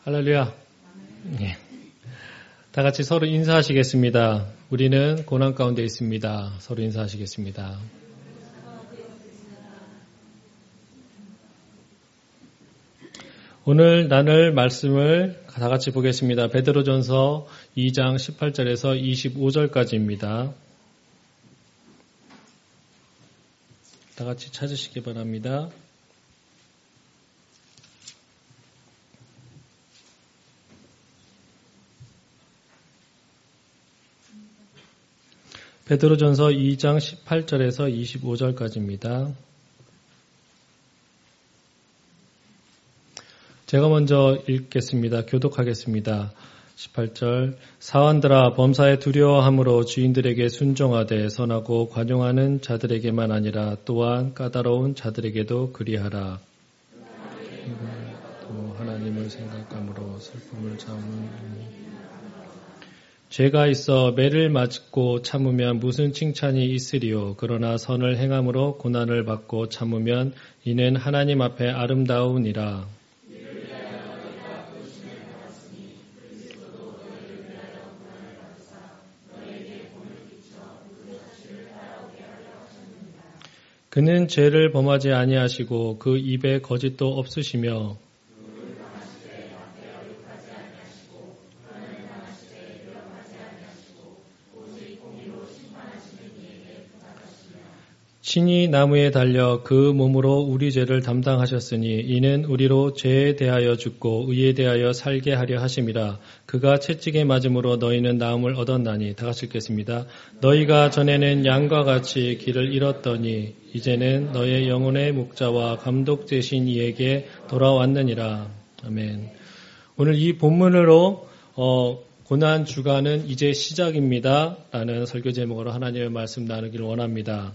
할렐루야. 예. 다 같이 서로 인사하시겠습니다. 우리는 고난 가운데 있습니다. 서로 인사하시겠습니다. 오늘 나눌 말씀을 다 같이 보겠습니다. 베드로전서 2장 18절에서 25절까지입니다. 다 같이 찾으시기 바랍니다. 베드로전서 2장 18절에서 25절까지입니다. 제가 먼저 읽겠습니다. 교독하겠습니다. 18절 사환들아 범사에 두려워함으로 주인들에게 순종하되 선하고 관용하는 자들에게만 아니라 또한 까다로운 자들에게도 그리하라. 또 하나님을 생각함으로 슬픔을 참으니 죄가 있어 매를 맞고 참으면 무슨 칭찬이 있으리요. 그러나 선을 행함으로 고난을 받고 참으면 이는 하나님 앞에 아름다우니라. 그는 죄를 범하지 아니하시고 그 입에 거짓도 없으시며 친히 나무에 달려 그 몸으로 우리 죄를 담당하셨으니 이는 우리로 죄에 대하여 죽고 의에 대하여 살게 하려 하심이라. 그가 채찍에 맞음으로 너희는 나음을 얻었나니. 다 같이 읽겠습니다. 너희가 전에는 양과 같이 길을 잃었더니 이제는 너의 영혼의 목자와 감독 되신 이에게 돌아왔느니라. 아멘. 오늘 이 본문으로 고난 주간은 이제 시작입니다. 라는 설교 제목으로 하나님의 말씀 나누기를 원합니다.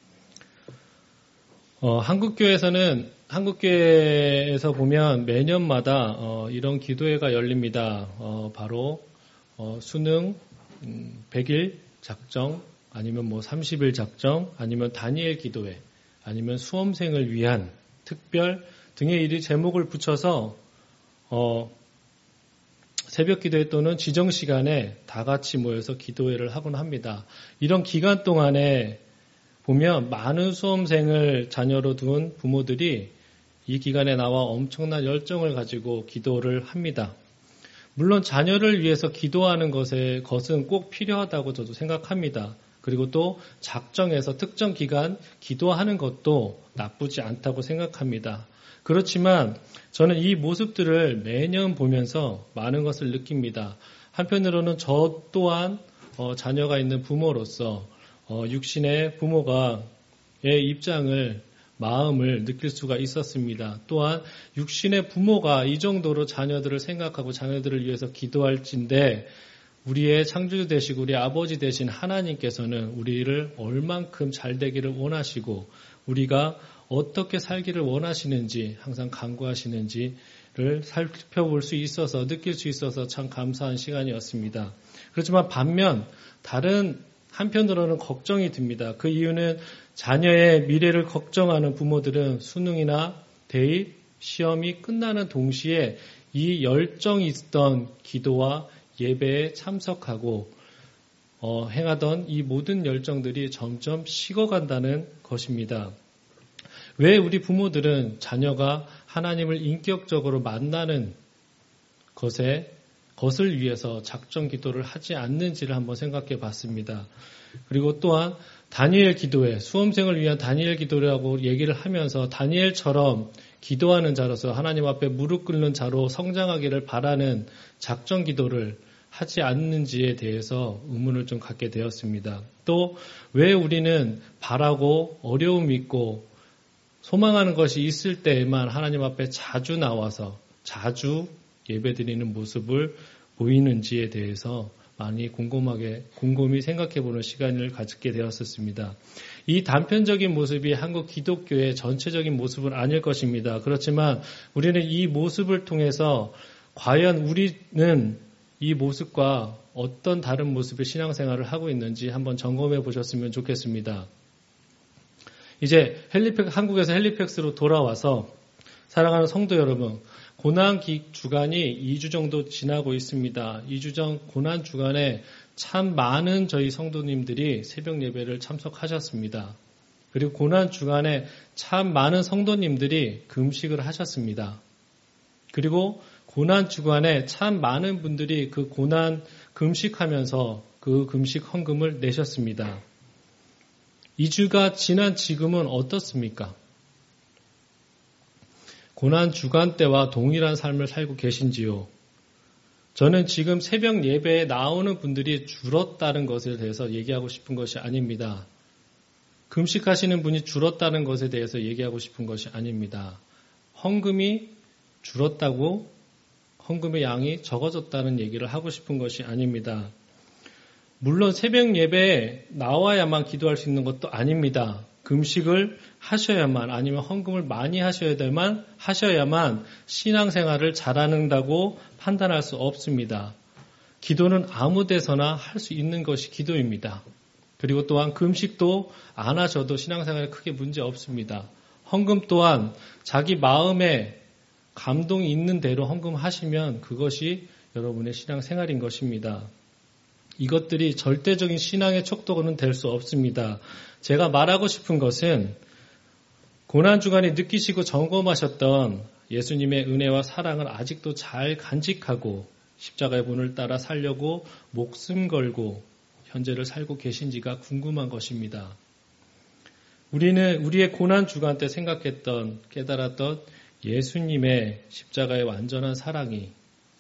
한국교회에서 보면 매년마다 이런 기도회가 열립니다. 바로 수능 100일 작정, 아니면 30일 작정, 아니면 다니엘 기도회, 아니면 수험생을 위한 특별 등의 일이 제목을 붙여서 새벽 기도회 또는 지정 시간에 다 같이 모여서 기도회를 하곤 합니다. 이런 기간 동안에 보면 많은 수험생을 자녀로 둔 부모들이 이 기간에 나와 엄청난 열정을 가지고 기도를 합니다. 물론 자녀를 위해서 기도하는 것은 꼭 필요하다고 저도 생각합니다. 그리고 또 작정해서 특정 기간 기도하는 것도 나쁘지 않다고 생각합니다. 그렇지만 저는 이 모습들을 매년 보면서 많은 것을 느낍니다. 한편으로는 저 또한 자녀가 있는 부모로서 육신의 부모가의 마음을 느낄 수가 있었습니다. 또한 육신의 부모가 이 정도로 자녀들을 생각하고 자녀들을 위해서 기도할진데 우리의 창조주 되시고 우리 아버지 되신 하나님께서는 우리를 얼만큼 잘 되기를 원하시고 우리가 어떻게 살기를 원하시는지 항상 간구하시는지를 살펴볼 수 있어서 느낄 수 있어서 참 감사한 시간이었습니다. 그렇지만 반면 한편으로는 걱정이 듭니다. 그 이유는 자녀의 미래를 걱정하는 부모들은 수능이나 대입, 시험이 끝나는 동시에 이 열정이 있던 기도와 예배에 참석하고 행하던 이 모든 열정들이 점점 식어간다는 것입니다. 왜 우리 부모들은 자녀가 하나님을 인격적으로 만나는 것을 위해서 작정 기도를 하지 않는지를 한번 생각해 봤습니다. 그리고 또한 다니엘 기도회, 수험생을 위한 다니엘 기도라고 얘기를 하면서 다니엘처럼 기도하는 자로서 하나님 앞에 무릎 꿇는 자로 성장하기를 바라는 작정 기도를 하지 않는지에 대해서 의문을 좀 갖게 되었습니다. 또 왜 우리는 바라고 어려움이 있고 소망하는 것이 있을 때에만 하나님 앞에 자주 나와서 자주 예배드리는 모습을 보이는지에 대해서 많이 곰곰이 생각해보는 시간을 가지게 되었습니다. 이 단편적인 모습이 한국 기독교의 전체적인 모습은 아닐 것입니다. 그렇지만 우리는 이 모습을 통해서 과연 우리는 이 모습과 어떤 다른 모습의 신앙생활을 하고 있는지 한번 점검해 보셨으면 좋겠습니다. 이제 한국에서 헬리팩스로 돌아와서 사랑하는 성도 여러분, 고난 주간이 2주 정도 지나고 있습니다. 2주 전 고난 주간에 참 많은 저희 성도님들이 새벽 예배를 참석하셨습니다. 그리고 고난 주간에 참 많은 성도님들이 금식을 하셨습니다. 그리고 고난 주간에 참 많은 분들이 그 고난 금식하면서 그 금식 헌금을 내셨습니다. 2주가 지난 지금은 어떻습니까? 고난 주간 때와 동일한 삶을 살고 계신지요? 저는 지금 새벽 예배에 나오는 분들이 줄었다는 것에 대해서 얘기하고 싶은 것이 아닙니다. 금식하시는 분이 줄었다는 것에 대해서 얘기하고 싶은 것이 아닙니다. 헌금이 줄었다고 헌금의 양이 적어졌다는 얘기를 하고 싶은 것이 아닙니다. 물론 새벽 예배에 나와야만 기도할 수 있는 것도 아닙니다. 금식을 하셔야만 아니면 헌금을 많이 하셔야만 신앙생활을 잘한다고 판단할 수 없습니다. 기도는 아무 데서나 할 수 있는 것이 기도입니다. 그리고 또한 금식도 안 하셔도 신앙생활에 크게 문제 없습니다. 헌금 또한 자기 마음에 감동이 있는 대로 헌금하시면 그것이 여러분의 신앙생활인 것입니다. 이것들이 절대적인 신앙의 척도는 될 수 없습니다. 제가 말하고 싶은 것은 고난주간에 느끼시고 점검하셨던 예수님의 은혜와 사랑을 아직도 잘 간직하고 십자가의 본을 따라 살려고 목숨 걸고 현재를 살고 계신지가 궁금한 것입니다. 우리는 우리의 고난주간 때 생각했던, 깨달았던 예수님의 십자가의 완전한 사랑이,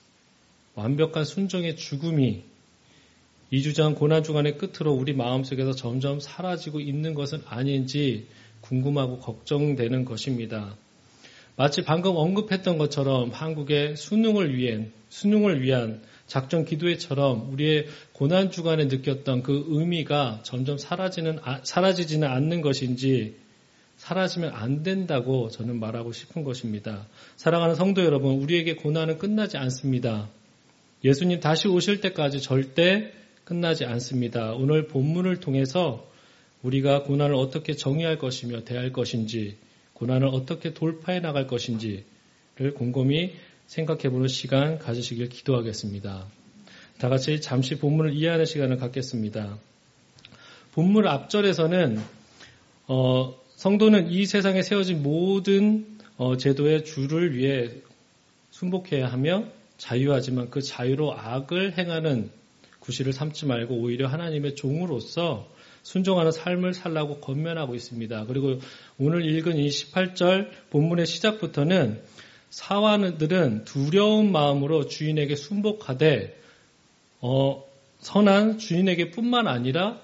완벽한 순종의 죽음이 2주 전 고난주간의 끝으로 우리 마음속에서 점점 사라지고 있는 것은 아닌지 궁금하고 걱정되는 것입니다. 마치 방금 언급했던 것처럼 한국의 수능을 위한 작전 기도회처럼 우리의 고난주간에 느꼈던 그 의미가 점점 사라지지는 않는 것인지 사라지면 안 된다고 저는 말하고 싶은 것입니다. 사랑하는 성도 여러분, 우리에게 고난은 끝나지 않습니다. 예수님 다시 오실 때까지 절대 끝나지 않습니다. 오늘 본문을 통해서 우리가 고난을 어떻게 정의할 것이며 대할 것인지, 고난을 어떻게 돌파해 나갈 것인지를 곰곰이 생각해보는 시간 가지시길 기도하겠습니다. 다 같이 잠시 본문을 이해하는 시간을 갖겠습니다. 본문 앞절에서는 성도는 이 세상에 세워진 모든 제도의 주를 위해 순복해야 하며 자유하지만 그 자유로 악을 행하는 구실을 삼지 말고 오히려 하나님의 종으로서 순종하는 삶을 살라고 권면하고 있습니다. 그리고 오늘 읽은 이 18절 본문의 시작부터는 사환들은 두려운 마음으로 주인에게 순복하되 선한 주인에게 뿐만 아니라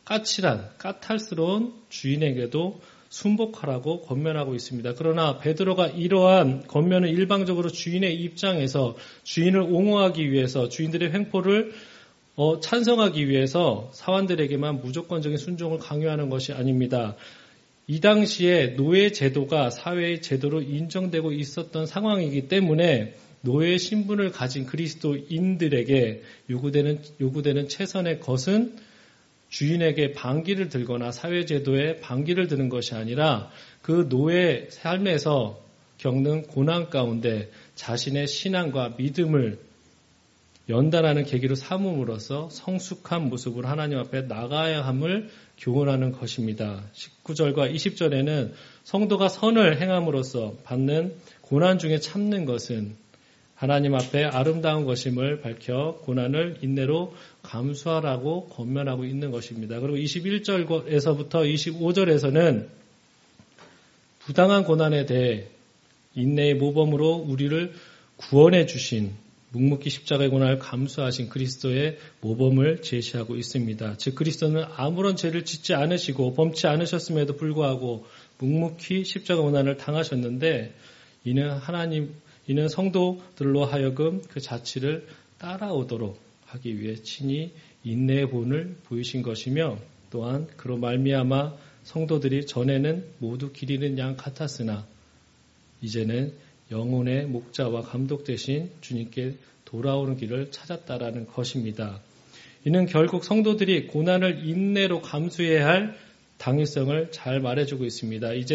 까탈스러운 주인에게도 순복하라고 권면하고 있습니다. 그러나 베드로가 이러한 권면을 일방적으로 주인의 입장에서 주인을 옹호하기 위해서 주인들의 횡포를 찬성하기 위해서 사환들에게만 무조건적인 순종을 강요하는 것이 아닙니다. 이 당시에 노예 제도가 사회의 제도로 인정되고 있었던 상황이기 때문에 노예의 신분을 가진 그리스도인들에게 요구되는 최선의 것은 주인에게 반기를 들거나 사회제도에 반기를 드는 것이 아니라 그 노예 삶에서 겪는 고난 가운데 자신의 신앙과 믿음을 연단하는 계기로 삼음으로써 성숙한 모습으로 하나님 앞에 나가야 함을 교훈하는 것입니다. 19절과 20절에는 성도가 선을 행함으로써 받는 고난 중에 참는 것은 하나님 앞에 아름다운 것임을 밝혀 고난을 인내로 감수하라고 권면하고 있는 것입니다. 그리고 21절에서부터 25절에서는 부당한 고난에 대해 인내의 모범으로 우리를 구원해 주신 묵묵히 십자가의 고난을 감수하신 그리스도의 모범을 제시하고 있습니다. 즉 그리스도는 아무런 죄를 짓지 않으시고 범치 않으셨음에도 불구하고 묵묵히 십자가 고난을 당하셨는데 이는 성도들로 하여금 그 자취를 따라오도록 하기 위해 친히 인내의 본을 보이신 것이며 또한 그로 말미암아 성도들이 전에는 모두 길 잃은 양 같았으나 이제는 영혼의 목자와 감독 되신 주님께 돌아오는 길을 찾았다라는 것입니다. 이는 결국 성도들이 고난을 인내로 감수해야 할 당위성을 잘 말해주고 있습니다. 이제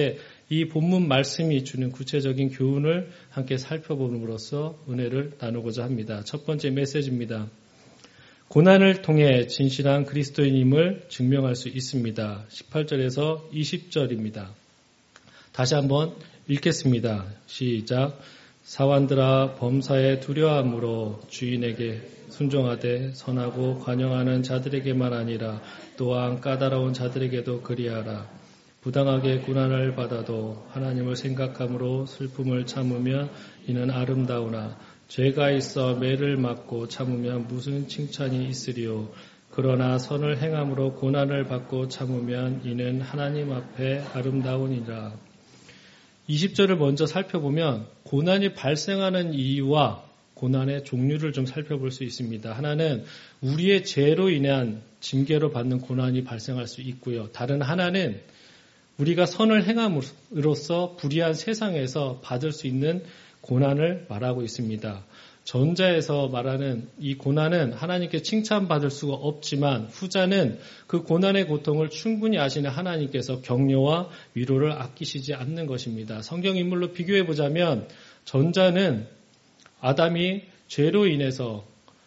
이 본문 말씀이 주는 구체적인 교훈을 함께 살펴봄으로써 은혜를 나누고자 합니다. 첫 번째 메시지입니다. 고난을 통해 진실한 그리스도인임을 증명할 수 있습니다. 18절에서 20절입니다. 다시 한번 읽겠습니다. 시작. 사환들아 범사에 두려움으로 주인에게 순종하되 선하고 관용하는 자들에게만 아니라 또한 까다로운 자들에게도 그리하라. 부당하게 고난을 받아도 하나님을 생각함으로 슬픔을 참으면 이는 아름다우나 죄가 있어 매를 맞고 참으면 무슨 칭찬이 있으리요. 그러나 선을 행함으로 고난을 받고 참으면 이는 하나님 앞에 아름다우니라. 20절을 먼저 살펴보면 고난이 발생하는 이유와 고난의 종류를 좀 살펴볼 수 있습니다. 하나는 우리의 죄로 인한 징계로 받는 고난이 발생할 수 있고요. 다른 하나는 우리가 선을 행함으로써 불의한 세상에서 받을 수 있는 고난을 말하고 있습니다. 전자에서 말하는 이 고난은 하나님께 칭찬받을 수가 없지만 후자는 그 고난의 고통을 충분히 아시는 하나님께서 격려와 위로를 아끼시지 않는 것입니다. 성경 인물로 비교해 보자면 전자는 아담이 죄로 인해서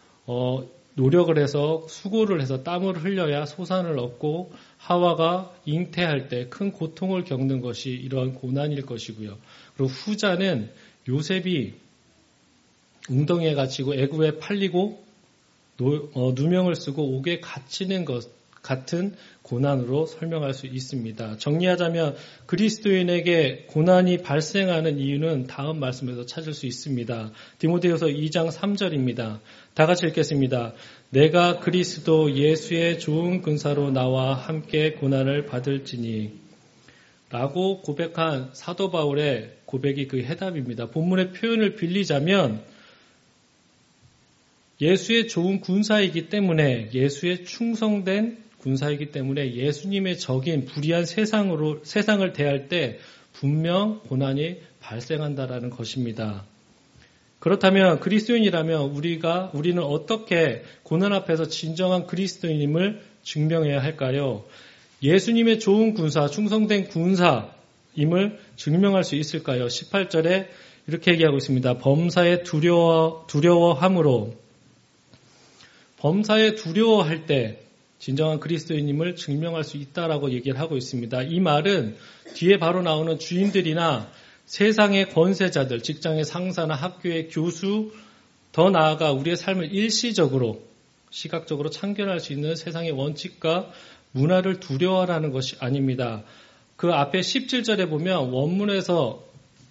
노력을 해서 수고를 해서 땀을 흘려야 소산을 얻고 하와가 잉태할 때 큰 고통을 겪는 것이 이러한 고난일 것이고요. 그리고 후자는 요셉이 웅덩이에 갇히고 애굽에 팔리고 누명을 쓰고 옥에 갇히는 것 같은 고난으로 설명할 수 있습니다. 정리하자면 그리스도인에게 고난이 발생하는 이유는 다음 말씀에서 찾을 수 있습니다. 디모데후서 2장 3절입니다. 다 같이 읽겠습니다. 내가 그리스도 예수의 좋은 근사로 나와 함께 고난을 받을지니 라고 고백한 사도 바울의 고백이 그 해답입니다. 본문의 표현을 빌리자면 예수의 좋은 군사이기 때문에 예수의 충성된 군사이기 때문에 예수님의 적인 불의한 세상을 대할 때 분명 고난이 발생한다라는 것입니다. 그렇다면 그리스도인이라면 우리는 어떻게 고난 앞에서 진정한 그리스도인임을 증명해야 할까요? 예수님의 좋은 군사, 충성된 군사임을 증명할 수 있을까요? 18절에 이렇게 얘기하고 있습니다. 범사에 두려워함으로 범사에 두려워할 때 진정한 그리스도인임을 증명할 수 있다라고 얘기를 하고 있습니다. 이 말은 뒤에 바로 나오는 주인들이나 세상의 권세자들, 직장의 상사나 학교의 교수, 더 나아가 우리의 삶을 일시적으로, 시각적으로 참견할 수 있는 세상의 원칙과 문화를 두려워하라는 것이 아닙니다. 그 앞에 17절에 보면 원문에서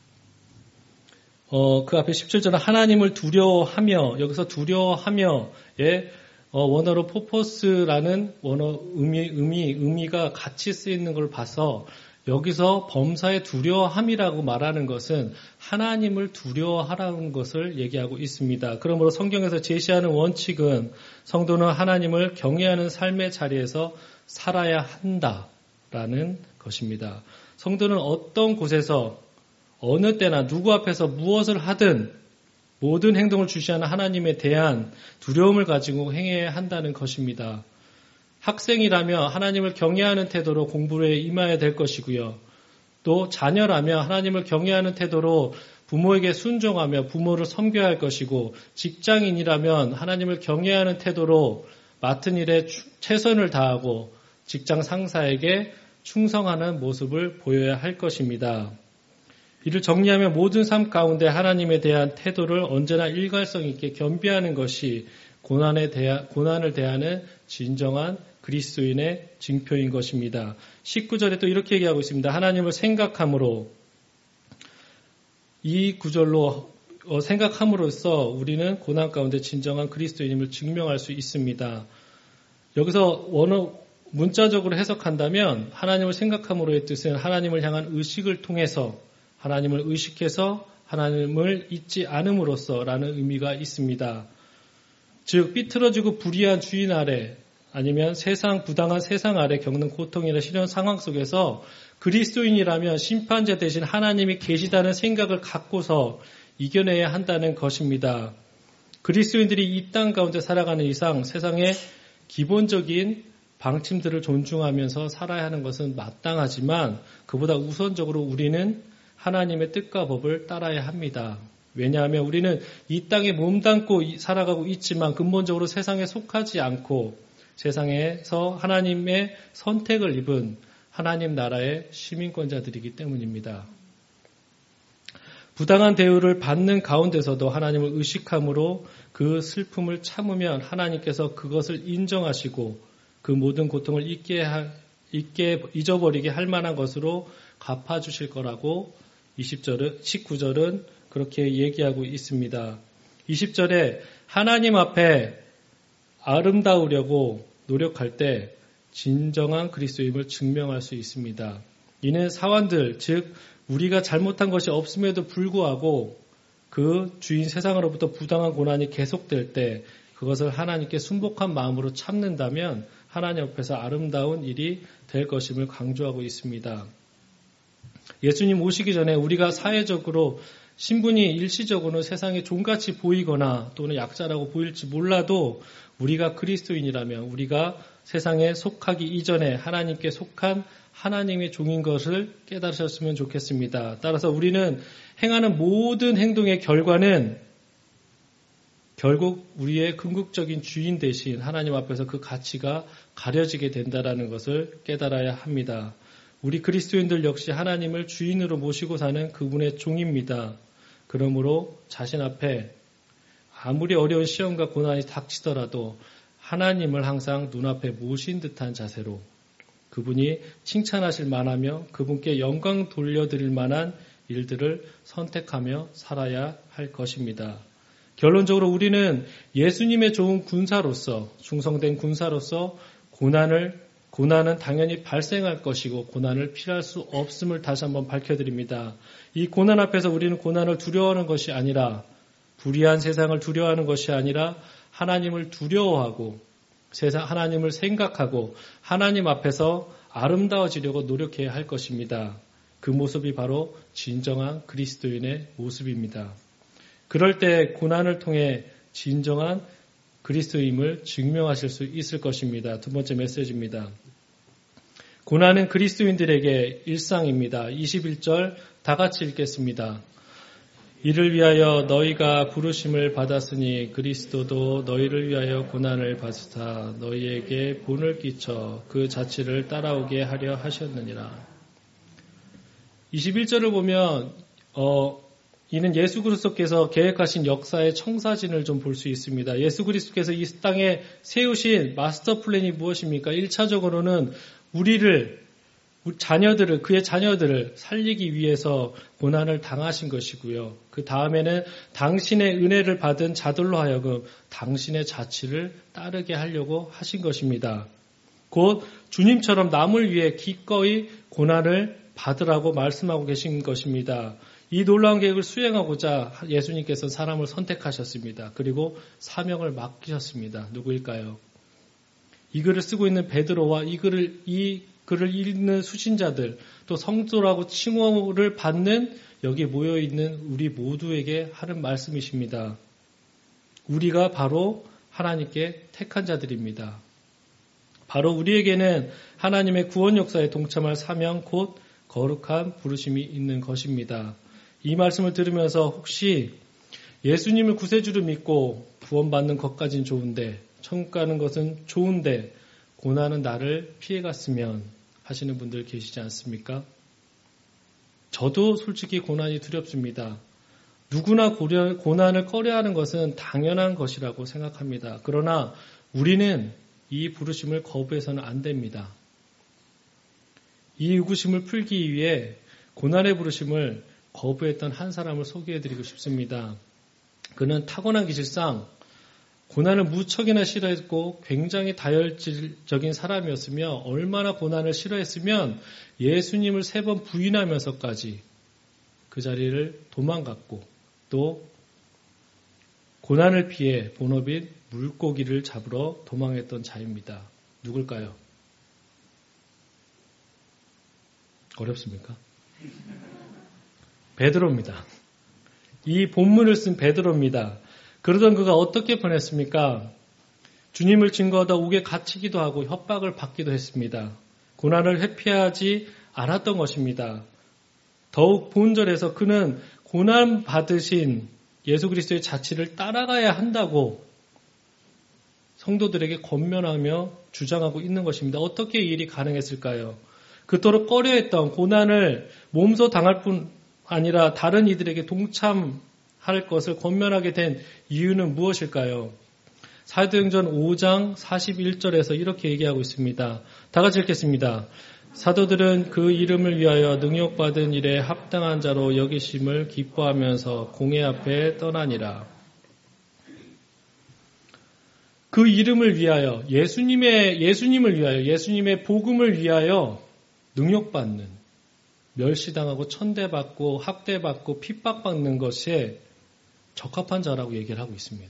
그 앞에 17절은 하나님을 두려워하며, 여기서 두려워하며의 원어로 포포스라는 원어 의미가 같이 쓰이는 걸 봐서 여기서 범사에 두려워함이라고 말하는 것은 하나님을 두려워하라는 것을 얘기하고 있습니다. 그러므로 성경에서 제시하는 원칙은 성도는 하나님을 경외하는 삶의 자리에서 살아야 한다라는 것입니다. 성도는 어떤 곳에서 어느 때나 누구 앞에서 무엇을 하든 모든 행동을 주시하는 하나님에 대한 두려움을 가지고 행해야 한다는 것입니다. 학생이라면 하나님을 경외하는 태도로 공부에 임해야 될 것이고요. 또 자녀라면 하나님을 경외하는 태도로 부모에게 순종하며 부모를 섬겨야 할 것이고, 직장인이라면 하나님을 경외하는 태도로 맡은 일에 최선을 다하고 직장 상사에게 충성하는 모습을 보여야 할 것입니다. 이를 정리하면 모든 삶 가운데 하나님에 대한 태도를 언제나 일관성 있게 겸비하는 것이 고난을 대하는 진정한 그리스도인의 징표인 것입니다. 19절에 또 이렇게 얘기하고 있습니다. 하나님을 생각함으로, 이 구절로 생각함으로써 우리는 고난 가운데 진정한 그리스도인임을 증명할 수 있습니다. 여기서 문자적으로 해석한다면 하나님을 생각함으로의 뜻은 하나님을 향한 의식을 통해서, 하나님을 의식해서 하나님을 잊지 않음으로써라는 의미가 있습니다. 즉 삐뚤어지고 불의한 주인 아래, 아니면 부당한 세상 아래 겪는 고통이나 시련 상황 속에서 그리스도인이라면 심판자 대신 하나님이 계시다는 생각을 갖고서 이겨내야 한다는 것입니다. 그리스도인들이 이 땅 가운데 살아가는 이상 세상의 기본적인 방침들을 존중하면서 살아야 하는 것은 마땅하지만 그보다 우선적으로 우리는 하나님의 뜻과 법을 따라야 합니다. 왜냐하면 우리는 이 땅에 몸담고 살아가고 있지만 근본적으로 세상에 속하지 않고 세상에서 하나님의 선택을 입은 하나님 나라의 시민권자들이기 때문입니다. 부당한 대우를 받는 가운데서도 하나님을 의식함으로 그 슬픔을 참으면 하나님께서 그것을 인정하시고 그 모든 고통을 잊어버리게 할 만한 것으로 갚아주실 거라고 19절은 그렇게 얘기하고 있습니다. 20절에 하나님 앞에 아름다우려고 노력할 때 진정한 그리스도임을 증명할 수 있습니다. 이는 사원들, 즉 우리가 잘못한 것이 없음에도 불구하고 그 주인 세상으로부터 부당한 고난이 계속될 때 그것을 하나님께 순복한 마음으로 참는다면 하나님 앞에서 아름다운 일이 될 것임을 강조하고 있습니다. 예수님 오시기 전에 우리가 사회적으로 신분이 일시적으로는 세상에 종같이 보이거나 또는 약자라고 보일지 몰라도 우리가 그리스도인이라면 우리가 세상에 속하기 이전에 하나님께 속한 하나님의 종인 것을 깨달으셨으면 좋겠습니다. 따라서 우리는 행하는 모든 행동의 결과는 결국 우리의 궁극적인 주인 대신 하나님 앞에서 그 가치가 가려지게 된다는 것을 깨달아야 합니다. 우리 그리스도인들 역시 하나님을 주인으로 모시고 사는 그분의 종입니다. 그러므로 자신 앞에 아무리 어려운 시험과 고난이 닥치더라도 하나님을 항상 눈앞에 모신 듯한 자세로 그분이 칭찬하실 만하며 그분께 영광 돌려드릴 만한 일들을 선택하며 살아야 할 것입니다. 결론적으로 우리는 예수님의 좋은 군사로서 충성된 군사로서 고난은 당연히 발생할 것이고 고난을 피할 수 없음을 다시 한번 밝혀드립니다. 이 고난 앞에서 우리는 고난을 두려워하는 것이 아니라 불의한 세상을 두려워하는 것이 아니라 하나님을 두려워하고 하나님을 생각하고 하나님 앞에서 아름다워지려고 노력해야 할 것입니다. 그 모습이 바로 진정한 그리스도인의 모습입니다. 그럴 때 고난을 통해 진정한 그리스도임을 증명하실 수 있을 것입니다. 두 번째 메시지입니다. 고난은 그리스도인들에게 일상입니다. 21절 다 같이 읽겠습니다. 이를 위하여 너희가 부르심을 받았으니 그리스도도 너희를 위하여 고난을 받으사 너희에게 본을 끼쳐 그 자취를 따라오게 하려 하셨느니라. 21절을 보면 이는 예수 그리스도께서 계획하신 역사의 청사진을 좀 볼 수 있습니다. 예수 그리스도께서 이 땅에 세우신 마스터 플랜이 무엇입니까? 1차적으로는 그의 자녀들을 살리기 위해서 고난을 당하신 것이고요. 그 다음에는 당신의 은혜를 받은 자들로 하여금 당신의 자취를 따르게 하려고 하신 것입니다. 곧 주님처럼 남을 위해 기꺼이 고난을 받으라고 말씀하고 계신 것입니다. 이 놀라운 계획을 수행하고자 예수님께서 사람을 선택하셨습니다. 그리고 사명을 맡기셨습니다. 누구일까요? 이 글을 쓰고 있는 베드로와 이 글을 읽는 수신자들, 또 성도라고 칭호를 받는 여기 모여있는 우리 모두에게 하는 말씀이십니다. 우리가 바로 하나님께 택한 자들입니다. 바로 우리에게는 하나님의 구원 역사에 동참할 사명 곧 거룩한 부르심이 있는 것입니다. 이 말씀을 들으면서 혹시 예수님을 구세주로 믿고 구원받는 것까지는 좋은데 천국 가는 것은 좋은데 고난은 나를 피해갔으면 하시는 분들 계시지 않습니까? 저도 솔직히 고난이 두렵습니다. 누구나 고난을 꺼려하는 것은 당연한 것이라고 생각합니다. 그러나 우리는 이 부르심을 거부해서는 안 됩니다. 이 의구심을 풀기 위해 고난의 부르심을 거부했던 한 사람을 소개해드리고 싶습니다. 그는 타고난 기질상 고난을 무척이나 싫어했고 굉장히 다혈질적인 사람이었으며 얼마나 고난을 싫어했으면 예수님을 3번 부인하면서까지 그 자리를 도망갔고 또 고난을 피해 본업인 물고기를 잡으러 도망했던 자입니다. 누굴까요? 어렵습니까? 베드로입니다. 이 본문을 쓴 베드로입니다. 그러던 그가 어떻게 보냈습니까? 주님을 증거하다 옥에 갇히기도 하고 협박을 받기도 했습니다. 고난을 회피하지 않았던 것입니다. 더욱 본절에서 그는 고난 받으신 예수 그리스도의 자취를 따라가야 한다고 성도들에게 권면하며 주장하고 있는 것입니다. 어떻게 이 일이 가능했을까요? 그토록 꺼려했던 고난을 몸소 당할 뿐 아니라 다른 이들에게 동참할 것을 권면하게 된 이유는 무엇일까요? 사도행전 5장 41절에서 이렇게 얘기하고 있습니다. 다 같이 읽겠습니다. 사도들은 그 이름을 위하여 능욕받은 일에 합당한 자로 여기심을 기뻐하면서 공회 앞에 떠나니라. 그 이름을 위하여 예수님을 위하여 예수님의 복음을 위하여 능욕받는, 멸시당하고 천대받고 학대받고 핍박받는 것에 적합한 자라고 얘기를 하고 있습니다.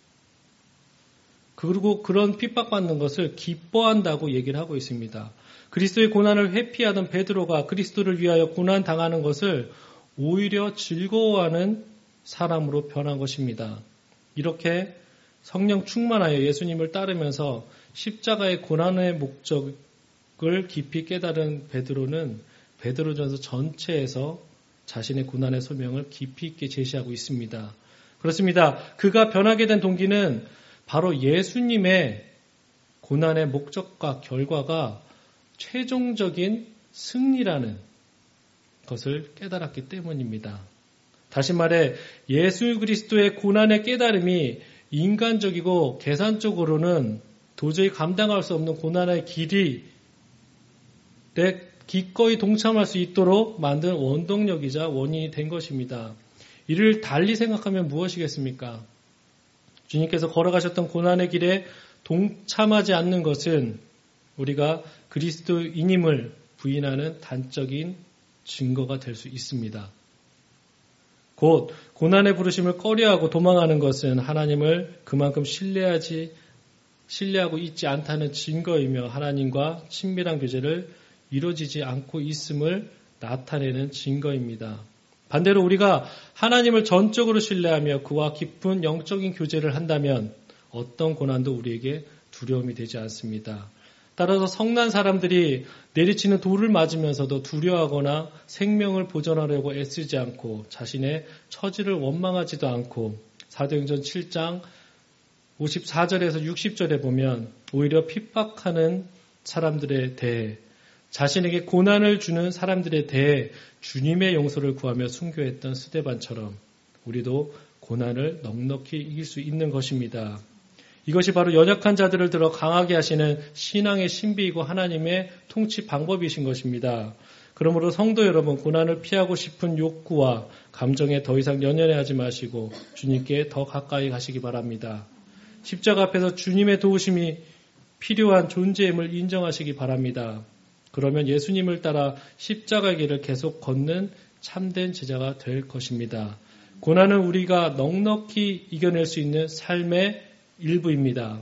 그리고 그런 핍박받는 것을 기뻐한다고 얘기를 하고 있습니다. 그리스도의 고난을 회피하던 베드로가 그리스도를 위하여 고난당하는 것을 오히려 즐거워하는 사람으로 변한 것입니다. 이렇게 성령 충만하여 예수님을 따르면서 십자가의 고난의 목적을 깊이 깨달은 베드로는 베드로전서 전체에서 자신의 고난의 소명을 깊이 있게 제시하고 있습니다. 그렇습니다. 그가 변하게 된 동기는 바로 예수님의 고난의 목적과 결과가 최종적인 승리라는 것을 깨달았기 때문입니다. 다시 말해 예수 그리스도의 고난의 깨달음이 인간적이고 계산적으로는 도저히 감당할 수 없는 고난의 길이 기꺼이 동참할 수 있도록 만든 원동력이자 원인이 된 것입니다. 이를 달리 생각하면 무엇이겠습니까? 주님께서 걸어가셨던 고난의 길에 동참하지 않는 것은 우리가 그리스도인임을 부인하는 단적인 증거가 될 수 있습니다. 곧 고난의 부르심을 꺼려하고 도망하는 것은 하나님을 그만큼 신뢰하고 있지 않다는 증거이며 하나님과 친밀한 교제를 이루어지지 않고 있음을 나타내는 증거입니다. 반대로 우리가 하나님을 전적으로 신뢰하며 그와 깊은 영적인 교제를 한다면 어떤 고난도 우리에게 두려움이 되지 않습니다. 따라서 성난 사람들이 내리치는 돌을 맞으면서도 두려워하거나 생명을 보존하려고 애쓰지 않고 자신의 처지를 원망하지도 않고 사도행전 7장 54절에서 60절에 보면 오히려 핍박하는 사람들에 대해 자신에게 고난을 주는 사람들에 대해 주님의 용서를 구하며 순교했던 스데반처럼 우리도 고난을 넉넉히 이길 수 있는 것입니다. 이것이 바로 연약한 자들을 들어 강하게 하시는 신앙의 신비이고 하나님의 통치 방법이신 것입니다. 그러므로 성도 여러분, 고난을 피하고 싶은 욕구와 감정에 더 이상 연연해하지 마시고 주님께 더 가까이 가시기 바랍니다. 십자가 앞에서 주님의 도우심이 필요한 존재임을 인정하시기 바랍니다. 그러면 예수님을 따라 십자가의 길을 계속 걷는 참된 제자가 될 것입니다. 고난은 우리가 넉넉히 이겨낼 수 있는 삶의 일부입니다.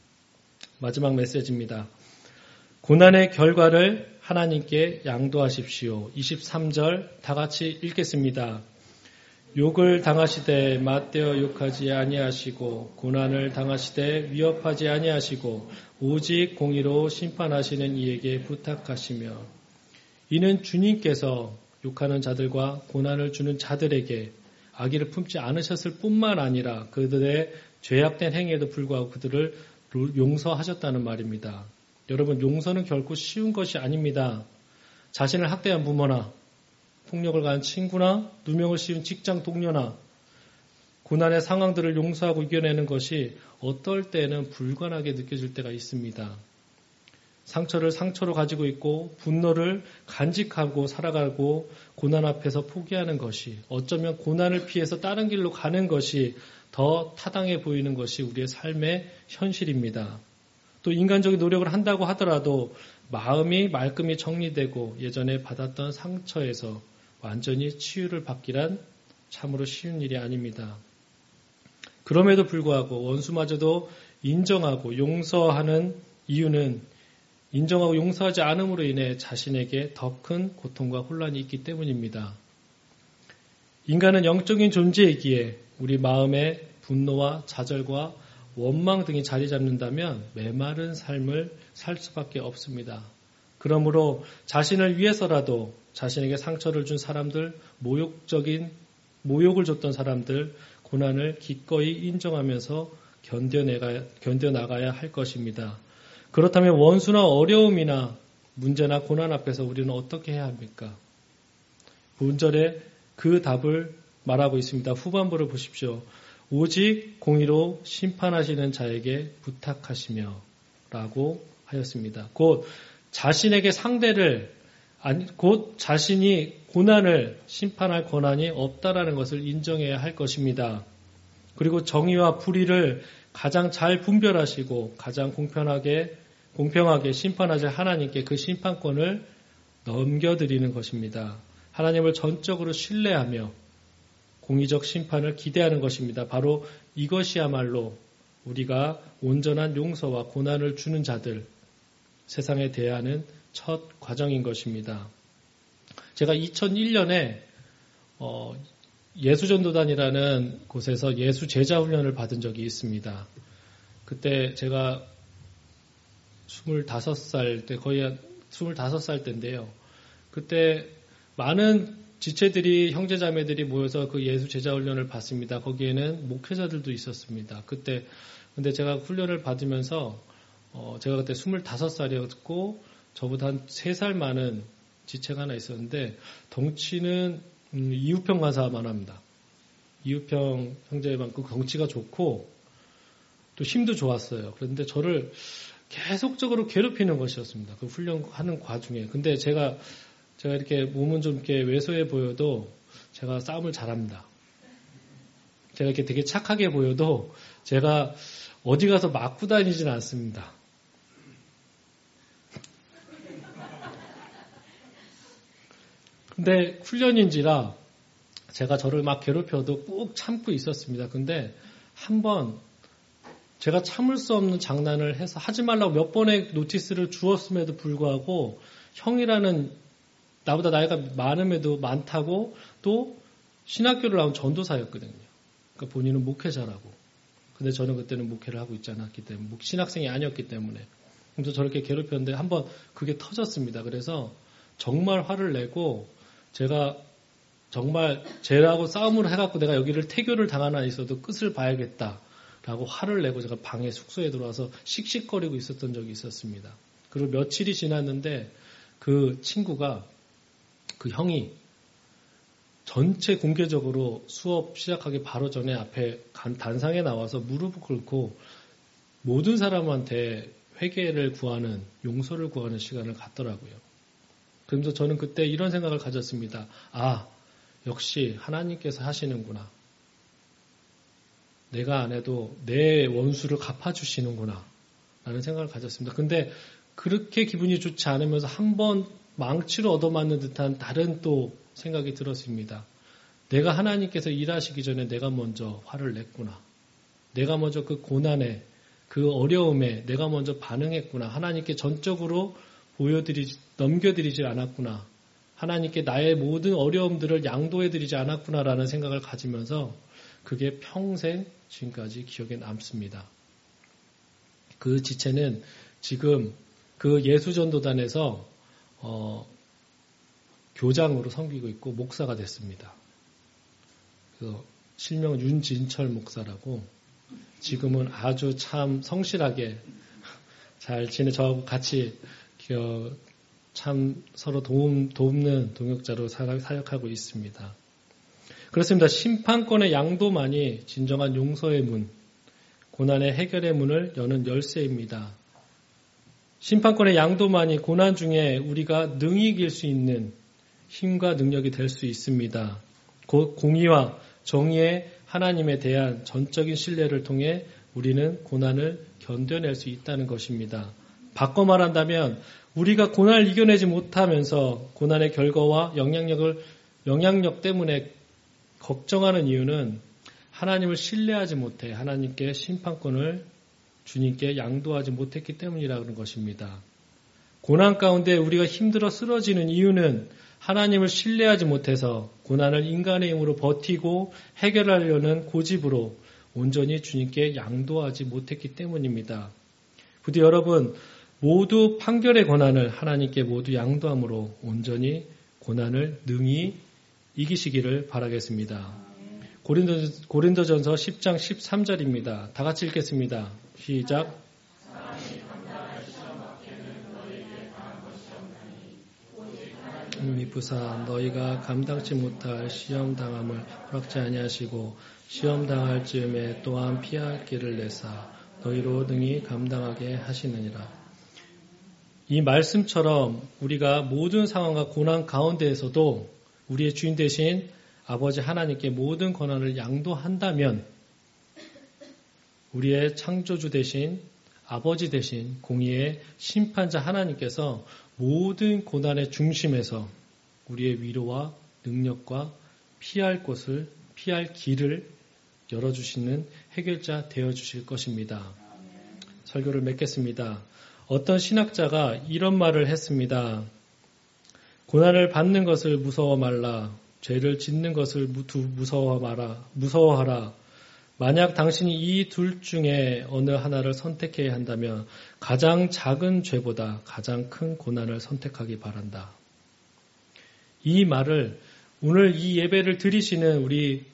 마지막 메시지입니다. 고난의 결과를 하나님께 양도하십시오. 23절 다 같이 읽겠습니다. 욕을 당하시되 맞대어 욕하지 아니하시고 고난을 당하시되 위협하지 아니하시고 오직 공의로 심판하시는 이에게 부탁하시며 이는 주님께서 욕하는 자들과 고난을 주는 자들에게 악의를 품지 않으셨을 뿐만 아니라 그들의 죄악된 행위에도 불구하고 그들을 용서하셨다는 말입니다. 여러분, 용서는 결코 쉬운 것이 아닙니다. 자신을 학대한 부모나 폭력을 가한 친구나 누명을 씌운 직장 동료나 고난의 상황들을 용서하고 이겨내는 것이 어떨 때는 불가능하게 느껴질 때가 있습니다. 상처를 상처로 가지고 있고 분노를 간직하고 살아가고 고난 앞에서 포기하는 것이 어쩌면 고난을 피해서 다른 길로 가는 것이 더 타당해 보이는 것이 우리의 삶의 현실입니다. 또 인간적인 노력을 한다고 하더라도 마음이 말끔히 정리되고 예전에 받았던 상처에서 완전히 치유를 받기란 참으로 쉬운 일이 아닙니다. 그럼에도 불구하고 원수마저도 인정하고 용서하는 이유는 인정하고 용서하지 않음으로 인해 자신에게 더 큰 고통과 혼란이 있기 때문입니다. 인간은 영적인 존재이기에 우리 마음에 분노와 좌절과 원망 등이 자리 잡는다면 메마른 삶을 살 수밖에 없습니다. 그러므로 자신을 위해서라도 자신에게 상처를 준 사람들, 모욕을 줬던 사람들, 고난을 기꺼이 인정하면서 견뎌나가야 할 것입니다. 그렇다면 원수나 어려움이나 문제나 고난 앞에서 우리는 어떻게 해야 합니까? 본절에 그 답을 말하고 있습니다. 후반부를 보십시오. 오직 공의로 심판하시는 자에게 부탁하시며 라고 하였습니다. 곧 자신에게 곧 자신이 고난을 심판할 권한이 없다라는 것을 인정해야 할 것입니다. 그리고 정의와 불의를 가장 잘 분별하시고 가장 공평하게 심판하실 하나님께 그 심판권을 넘겨드리는 것입니다. 하나님을 전적으로 신뢰하며 공의적 심판을 기대하는 것입니다. 바로 이것이야말로 우리가 온전한 용서와 고난을 주는 자들, 세상에 대하는 첫 과정인 것입니다. 제가 2001년에 예수전도단이라는 곳에서 예수 제자 훈련을 받은 적이 있습니다. 그때 제가 25살 때, 거의 25살 때인데요. 그때 많은 지체들이, 형제자매들이 모여서 그 예수 제자 훈련을 받습니다. 거기에는 목회자들도 있었습니다. 근데 제가 훈련을 받으면서, 제가 그때 25살이었고, 저보다 한 3살 많은 지체가 하나 있었는데, 덩치는 이우평 간사만 합니다. 이우평 형제만큼 덩치가 좋고, 또 힘도 좋았어요. 그런데 저를 계속적으로 괴롭히는 것이었습니다. 그 훈련하는 과중에. 근데 제가 이렇게 몸은 좀 이렇게 왜소해 보여도 제가 싸움을 잘합니다. 제가 이렇게 되게 착하게 보여도 제가 어디 가서 맞고 다니진 않습니다. 근데 훈련인지라 제가 저를 막 괴롭혀도 꾹 참고 있었습니다. 근데 한번 제가 참을 수 없는 장난을 해서 하지 말라고 몇 번의 노티스를 주었음에도 불구하고 형이라는 나보다 나이가 많다고 또 신학교를 나온 전도사였거든요. 그러니까 본인은 목회자라고. 근데 저는 그때는 목회를 하고 있지 않았기 때문에 신학생이 아니었기 때문에 그래서 저렇게 괴롭혔는데 한번 그게 터졌습니다. 그래서 정말 화를 내고 제가 정말 쟤라고 싸움을 해갖고 내가 여기를 태교를 당하나 있어도 끝을 봐야겠다라고 화를 내고 제가 방에 숙소에 들어와서 씩씩거리고 있었던 적이 있었습니다. 그리고 며칠이 지났는데 그 친구가 그 형이 전체 공개적으로 수업 시작하기 바로 전에 앞에 단상에 나와서 무릎을 꿇고 모든 사람한테 회개를 구하는, 용서를 구하는 시간을 갖더라고요. 그러면서 저는 그때 이런 생각을 가졌습니다. 아, 역시 하나님께서 하시는구나. 내가 안 해도 내 원수를 갚아주시는구나. 라는 생각을 가졌습니다. 근데 그렇게 기분이 좋지 않으면서 한번 망치로 얻어맞는 듯한 다른 또 생각이 들었습니다. 내가 하나님께서 일하시기 전에 내가 먼저 화를 냈구나. 내가 먼저 그 고난에, 그 어려움에 내가 먼저 반응했구나. 하나님께 전적으로 넘겨드리지 않았구나. 하나님께 나의 모든 어려움들을 양도해드리지 않았구나라는 생각을 가지면서 그게 평생 지금까지 기억에 남습니다. 그 지체는 지금 그 예수전도단에서 교장으로 섬기고 있고 목사가 됐습니다. 실명 윤진철 목사라고 지금은 아주 참 성실하게 잘 저하고 같이 참 서로 돕는 동역자로 사역하고 있습니다. 그렇습니다. 심판권의 양도만이 진정한 용서의 문, 고난의 해결의 문을 여는 열쇠입니다. 심판권의 양도만이 고난 중에 우리가 능히 이길 수 있는 힘과 능력이 될 수 있습니다. 곧 공의와 정의의 하나님에 대한 전적인 신뢰를 통해 우리는 고난을 견뎌낼 수 있다는 것입니다. 바꿔 말한다면 우리가 고난을 이겨내지 못하면서 고난의 결과와 영향력 때문에 걱정하는 이유는 하나님을 신뢰하지 못해 하나님께 심판권을 주님께 양도하지 못했기 때문이라는 것입니다. 고난 가운데 우리가 힘들어 쓰러지는 이유는 하나님을 신뢰하지 못해서 고난을 인간의 힘으로 버티고 해결하려는 고집으로 온전히 주님께 양도하지 못했기 때문입니다. 부디 여러분 모두 판결의 권한을 하나님께 모두 양도함으로 온전히 고난을 능히 이기시기를 바라겠습니다. 고린도전서 10장 13절입니다. 다 같이 읽겠습니다. 시작. 미쁘사 너희가 감당치 못할 시험당함을 허락지 아니하시고 시험당할 즈음에 또한 피할 길을 내사 너희로 능히 감당하게 하시느니라. 이 말씀처럼 우리가 모든 상황과 고난 가운데에서도 우리의 주인 대신 아버지 하나님께 모든 권한을 양도한다면 우리의 창조주 대신 아버지 대신 공의의 심판자 하나님께서 모든 고난의 중심에서 우리의 위로와 능력과 피할 곳을 피할 길을 열어주시는 해결자 되어주실 것입니다. 설교를 맺겠습니다. 어떤 신학자가 이런 말을 했습니다. 고난을 받는 것을 무서워 말라. 죄를 짓는 것을 무서워하라. 만약 당신이 이 둘 중에 어느 하나를 선택해야 한다면 가장 작은 죄보다 가장 큰 고난을 선택하기 바란다. 이 말을 오늘 이 예배를 드리시는 우리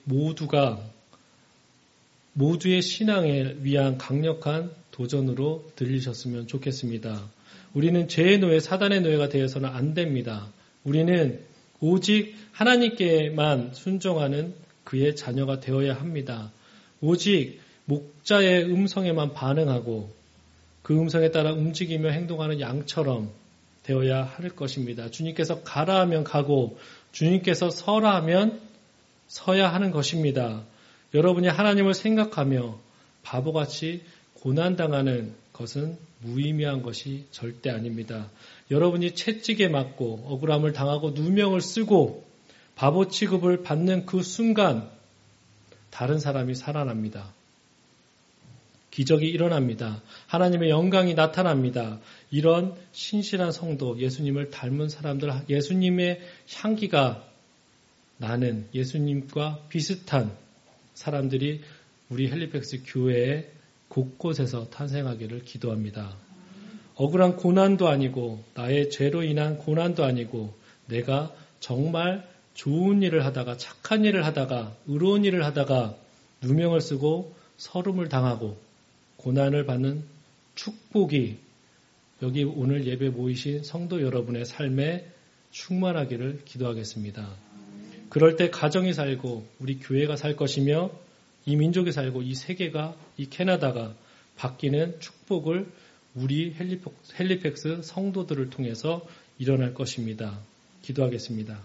모두의 신앙에 위한 강력한 도전으로 들리셨으면 좋겠습니다. 우리는 죄의 노예, 사단의 노예가 되어서는 안 됩니다. 우리는 오직 하나님께만 순종하는 그의 자녀가 되어야 합니다. 오직 목자의 음성에만 반응하고 그 음성에 따라 움직이며 행동하는 양처럼 되어야 할 것입니다. 주님께서 가라 하면 가고 주님께서 서라 하면 서야 하는 것입니다. 여러분이 하나님을 생각하며 바보같이 고난당하는 것은 무의미한 것이 절대 아닙니다. 여러분이 채찍에 맞고 억울함을 당하고 누명을 쓰고 바보 취급을 받는 그 순간 다른 사람이 살아납니다. 기적이 일어납니다. 하나님의 영광이 나타납니다. 이런 신실한 성도, 예수님을 닮은 사람들, 예수님의 향기가 나는 예수님과 비슷한 사람들이 우리 헬리팩스 교회에 곳곳에서 탄생하기를 기도합니다. 억울한 고난도 아니고 나의 죄로 인한 고난도 아니고 내가 정말 좋은 일을 하다가 착한 일을 하다가 의로운 일을 하다가 누명을 쓰고 서름을 당하고 고난을 받는 축복이 여기 오늘 예배 모이신 성도 여러분의 삶에 충만하기를 기도하겠습니다. 그럴 때 가정이 살고 우리 교회가 살 것이며 이 민족이 살고 이 세계가 이 캐나다가 바뀌는 축복을 우리 헬리팩스 성도들을 통해서 일어날 것입니다. 기도하겠습니다.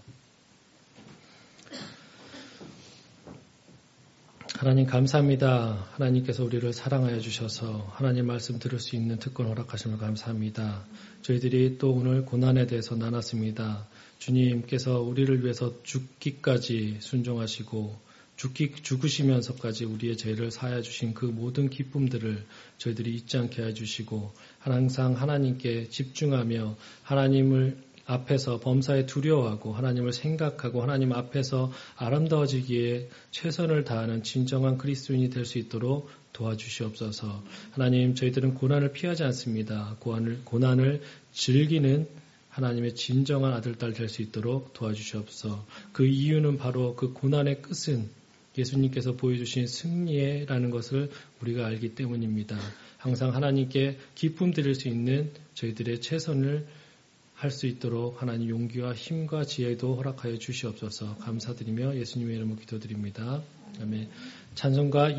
하나님 감사합니다. 하나님께서 우리를 사랑하여 주셔서 하나님 말씀 들을 수 있는 특권 허락하심을 감사합니다. 저희들이 또 오늘 고난에 대해서 나눴습니다. 주님께서 우리를 위해서 죽기까지 순종하시고 죽으시면서까지 우리의 죄를 사하여 주신 그 모든 기쁨들을 저희들이 잊지 않게 해주시고 항상 하나님께 집중하며 하나님을 앞에서 범사에 두려워하고 하나님을 생각하고 하나님 앞에서 아름다워지기에 최선을 다하는 진정한 그리스도인이 될 수 있도록 도와주시옵소서. 하나님 저희들은 고난을 피하지 않습니다. 고난을 즐기는 하나님의 진정한 아들, 딸 될 수 있도록 도와주시옵소서. 그 이유는 바로 그 고난의 끝은 예수님께서 보여주신 승리라는 것을 우리가 알기 때문입니다. 항상 하나님께 기쁨 드릴 수 있는 저희들의 최선을 할 수 있도록 하나님 용기와 힘과 지혜도 허락하여 주시옵소서. 감사드리며 예수님의 이름으로 기도드립니다. 아멘. 찬송가